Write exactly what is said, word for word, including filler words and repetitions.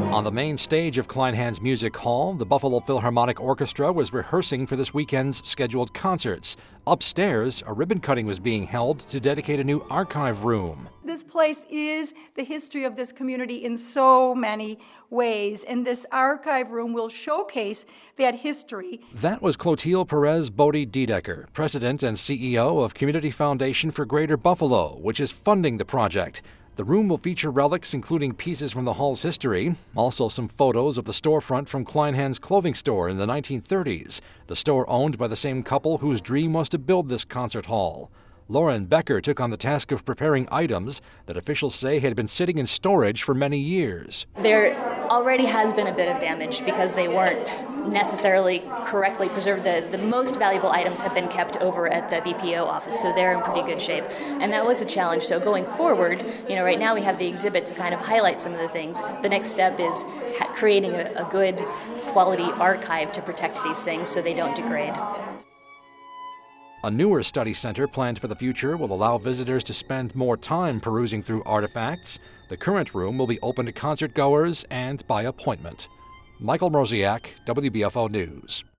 On the main stage of Kleinhans Music Hall, the Buffalo Philharmonic Orchestra was rehearsing for this weekend's scheduled concerts. Upstairs, a ribbon cutting was being held to dedicate a new archive room. This place is the history of this community in so many ways, and this archive room will showcase that history. That was Clotilde Perez Bodie Dedecker, president and C E O of Community Foundation for Greater Buffalo, which is funding the project. The room will feature relics including pieces from the hall's history, also some photos of the storefront from Kleinhans clothing store in the nineteen thirties, the store owned by the same couple whose dream was to build this concert hall. Lauren Becker took on the task of preparing items that officials say had been sitting in storage for many years. There already has been a bit of damage because they weren't necessarily correctly preserved. The, the most valuable items have been kept over at the B P O office, so they're in pretty good shape. And that was a challenge. So going forward, you know, right now we have the exhibit to kind of highlight some of the things. The next step is ha- creating a, a good quality archive to protect these things so they don't degrade. A newer study center planned for the future will allow visitors to spend more time perusing through artifacts. The current room will be open to concert goers and by appointment. Michael Mroziak, W B F O News.